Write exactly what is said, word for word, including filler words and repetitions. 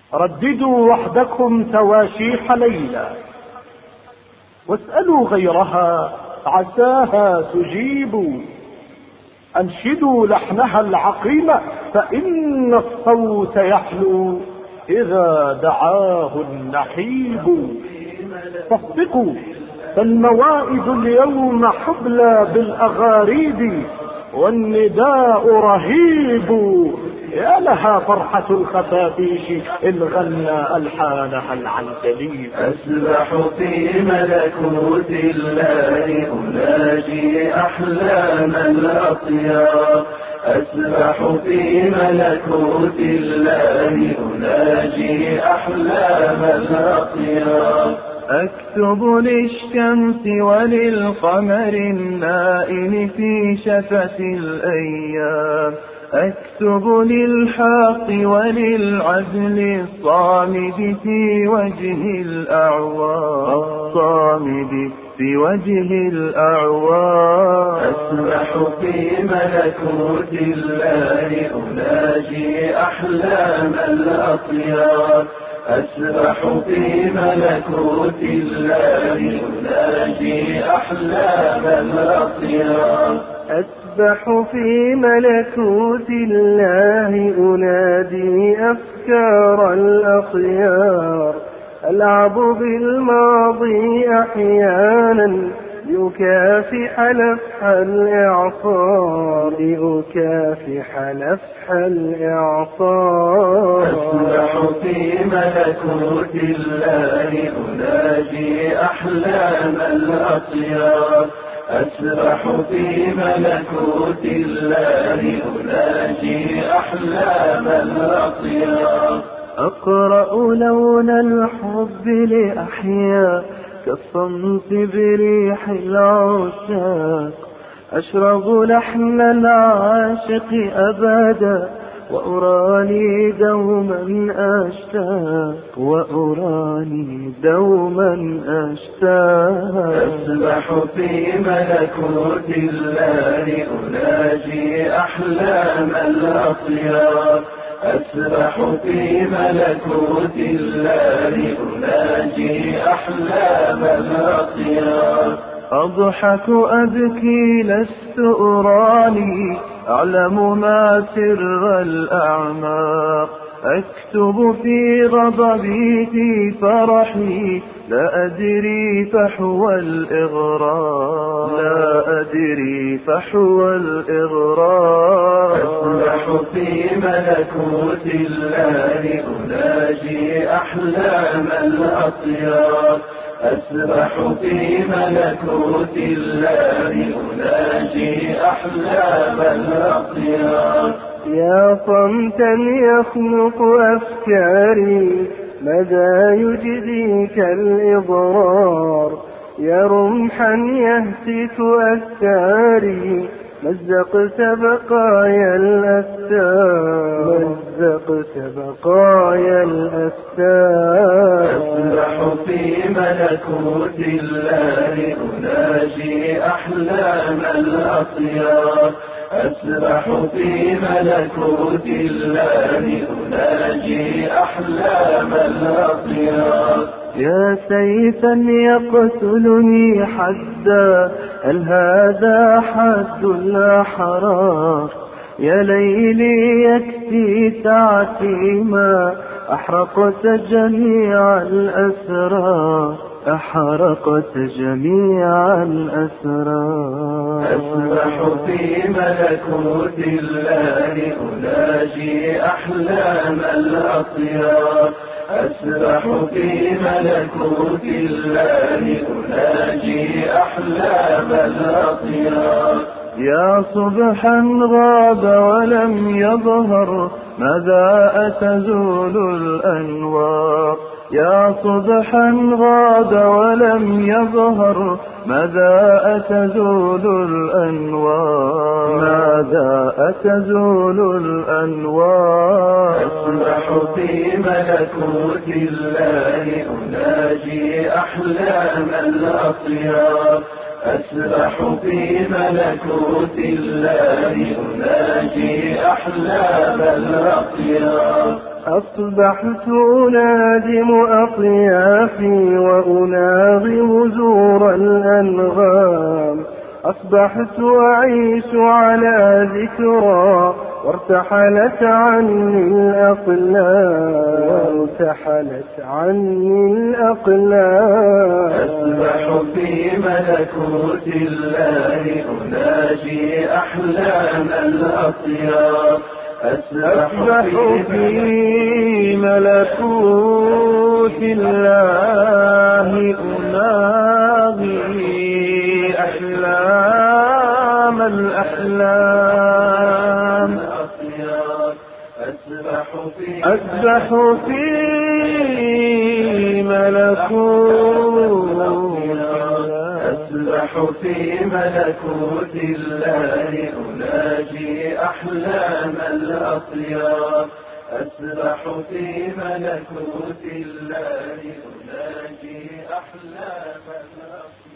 رددوا وحدكم تواشيح ليلى، واسألوا غيرها عساها تجيب. أنشدوا لحنها العقيم فإن الصوت يحلو إذا دعاه النحيب. فاصدقوا فالموائد اليوم حبلى بالأغاريد، والنداء رهيب. يا لها فرحة الخفافيش إن غنى ألحانها العنكبيب. أسبح في ملكوت الله أناجي أحلام الأطيار. أسبح في ملكوت الله أناجي أحلام الأطيار. أكتب للشمس وللقمر النائم في شفة الأيام. أكتب للحق وللعدل الصامد في وجه الأعوام. الصامد في وجه الأعوام. أسبح في ملكوت الله أناجي أحلام الأطيار. أسبح في ملكوت الله أناجي أحلام الأطيار. أسبح في ملكوت الله أنادي أفكار الأخيار. ألعب بالماضي أحيانا لأكافح نفح الإعصار. لأكافح نفح الإعصار. أسبح في ملكوت الله أناجي أحلام الأطيار. أسبح في ملكوت الله أناجي أحلام الأطيار. أقرأ لون الحب لأحيا كالصمت بريح العشاق. أشرب لحن العاشق أبدا وأراني دوما أشتاق. وأراني دوما أشتاق. أسبح في ملكوت الله أناجي أحلام الأطيار. أسبح في ملكوت الله أناجي أحلام الأطيار. أضحك أبكي لست أراني أعلم ما سر الأعماق. أكتب في غضبي في فرحي لا أدري فحوى الإغرار. لا أدري فحوى الإغرار. أسبح في ملكوت الله أناجي أحلام الأطيار. أسبح في ملكوت الله أناجي أحلام الأطيار. يا صمتا يخنق أفكاري مدى يجديك الإضرار. يا رمحا يهتك أستاري مزقت بقايا الأستار. مزقت بقايا الأستار. أسبح في ملكوت الله أناجي أحلام الأطيار. أسبح في ملكوت الله أناجي أحلام الأطيار. يا سيفا يقتلني حدا هل هذا حد الأحرار. يا ليلي يكفي ساعتي ما أحرقت جميع الأسرار. أحرقت جميع الأسرار. أسبح في ملكوت الله أناجي أحلام الأطيار. أسبح في ملكوت الله أناجي أحلام الأطيار. يا صبحا غاب ولم يظهر ماذا أتزول الأنوار. يا صبحا غاب ولم يظهر ماذا أتزول الأنوار. ماذا أتزول الأنوار. أسبح في ملكوت الله أناجي أحلام الأطيار. أسبح في ملكوت الله أناجي أحلام الأطيار. أصبحت أنادم أطيافي وأناغم زور الأنغام، أصبحت أعيش على ذكرى وارتحلت عني الأقلام، وارتحلت عني الأقلام. أسبح في ملكوت الله أناجي أحلام الأطيار، أسبح في ملكوت الله أناغي أحلام الأحلام. أسبح في ملكوت أسبح في ملكوت الله أناجي أحلام الأطيار، أسبح في ملكوت الله أناجي أحلام الأطيار.